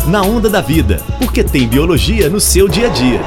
Na Onda da Vida, porque tem biologia no seu dia a dia.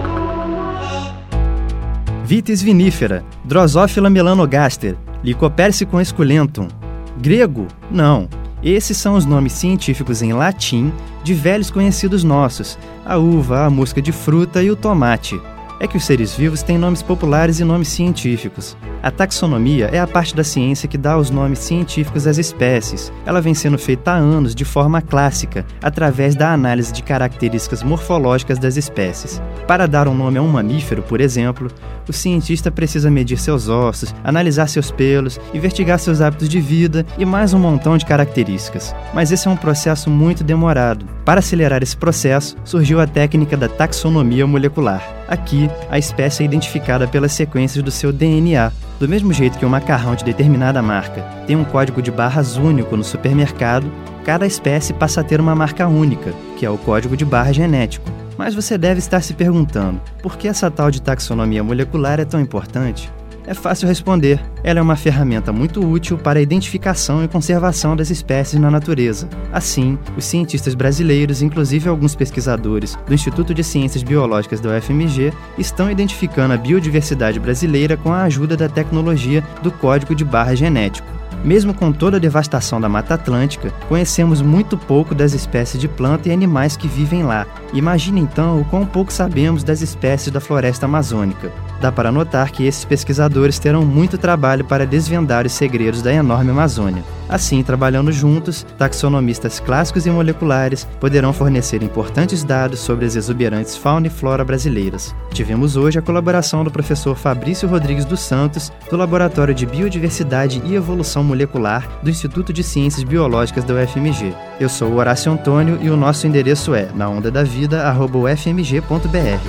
Vitis vinifera, Drosophila melanogaster, Lycopersicum esculentum. Grego? Não. Esses são os nomes científicos em latim de velhos conhecidos nossos, a uva, a mosca de fruta e o tomate. É que os seres vivos têm nomes populares e nomes científicos. A taxonomia é a parte da ciência que dá os nomes científicos às espécies. Ela vem sendo feita há anos de forma clássica, através da análise de características morfológicas das espécies. Para dar um nome a um mamífero, por exemplo, o cientista precisa medir seus ossos, analisar seus pelos, investigar seus hábitos de vida e mais um montão de características. Mas esse é um processo muito demorado. Para acelerar esse processo, surgiu a técnica da taxonomia molecular. Aqui, a espécie é identificada pelas sequências do seu DNA. Do mesmo jeito que um macarrão de determinada marca tem um código de barras único no supermercado, cada espécie passa a ter uma marca única, que é o código de barra genético. Mas você deve estar se perguntando, por que essa tal de taxonomia molecular é tão importante? É fácil responder. Ela é uma ferramenta muito útil para a identificação e conservação das espécies na natureza. Assim, os cientistas brasileiros, inclusive alguns pesquisadores do Instituto de Ciências Biológicas da UFMG, estão identificando a biodiversidade brasileira com a ajuda da tecnologia do código de barra genético. Mesmo com toda a devastação da Mata Atlântica, conhecemos muito pouco das espécies de planta e animais que vivem lá. Imagine então o quão pouco sabemos das espécies da floresta amazônica. Dá para notar que esses pesquisadores terão muito trabalho para desvendar os segredos da enorme Amazônia. Assim, trabalhando juntos, taxonomistas clássicos e moleculares poderão fornecer importantes dados sobre as exuberantes fauna e flora brasileiras. Tivemos hoje a colaboração do professor Fabrício Rodrigues dos Santos, do Laboratório de Biodiversidade e Evolução Molecular do Instituto de Ciências Biológicas da UFMG. Eu sou o Horácio Antônio e o nosso endereço é naondadavida@ufmg.br.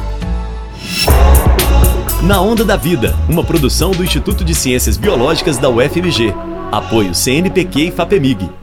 Na Onda da Vida, uma produção do Instituto de Ciências Biológicas da UFMG. Apoio CNPq e FAPEMIG.